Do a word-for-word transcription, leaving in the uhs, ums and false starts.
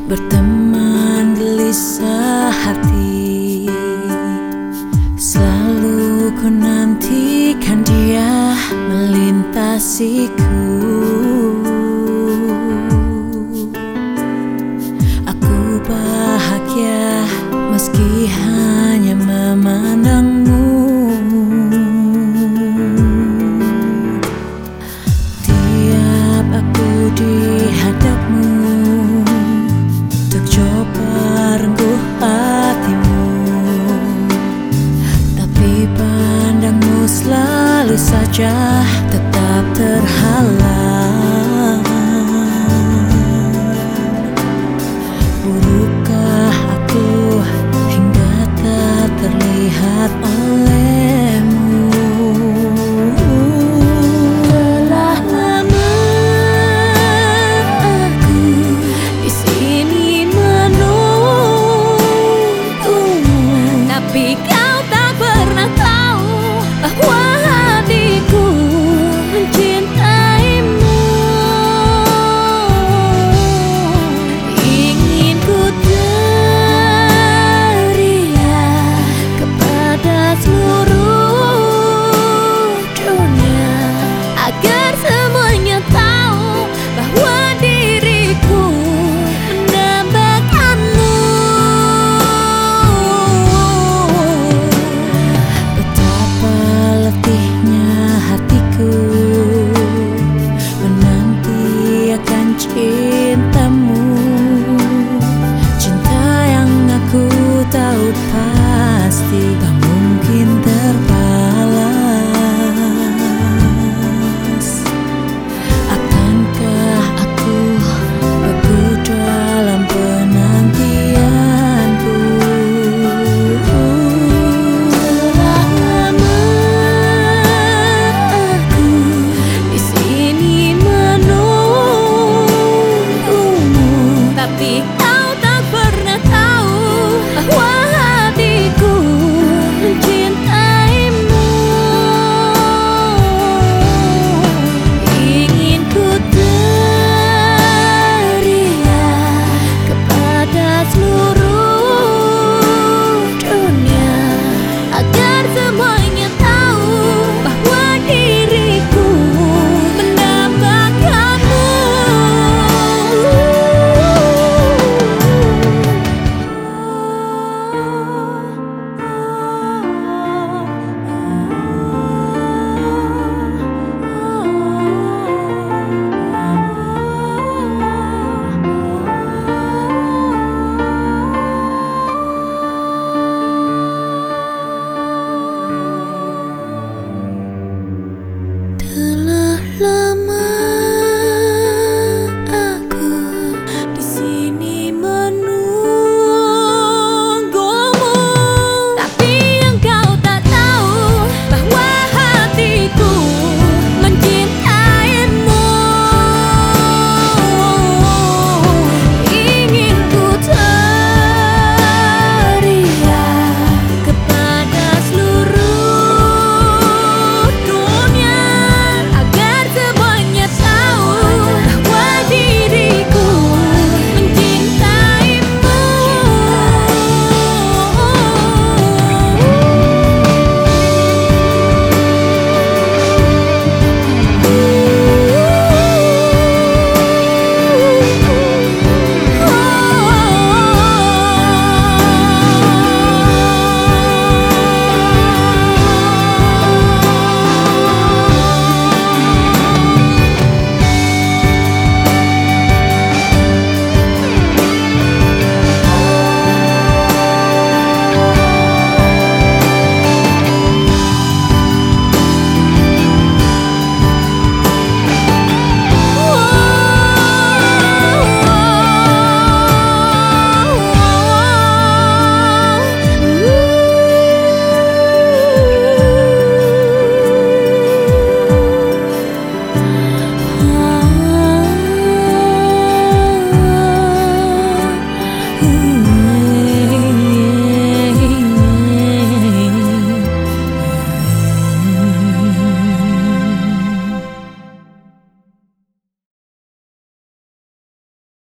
berteman gelisah hati. Selalu ku nantikan dia melintasiku. Aku bahagia meski hanya memandangmu. Tiap aku di hadapmu untuk coba rengkuh hatimu, tapi pandangmu selalu saja tetap terhalang. Burukkah aku hingga tak terlihat olehmu? Telah lama aku di sini menunggumu, tapi kau tak pernah tahu bahwa hatiku mencintaimu. Ingin ku teriak kepada seluruh dunia agar semuanya tahu bahwa diriku mendambakanmu. Betapa letihnya hatiku menanti akan cintamu, cinta yang aku tahu pasti tak mungkin terbalas. Akankah aku beku dalam penantianku? Telah lama aku di sini menunggumu, tapi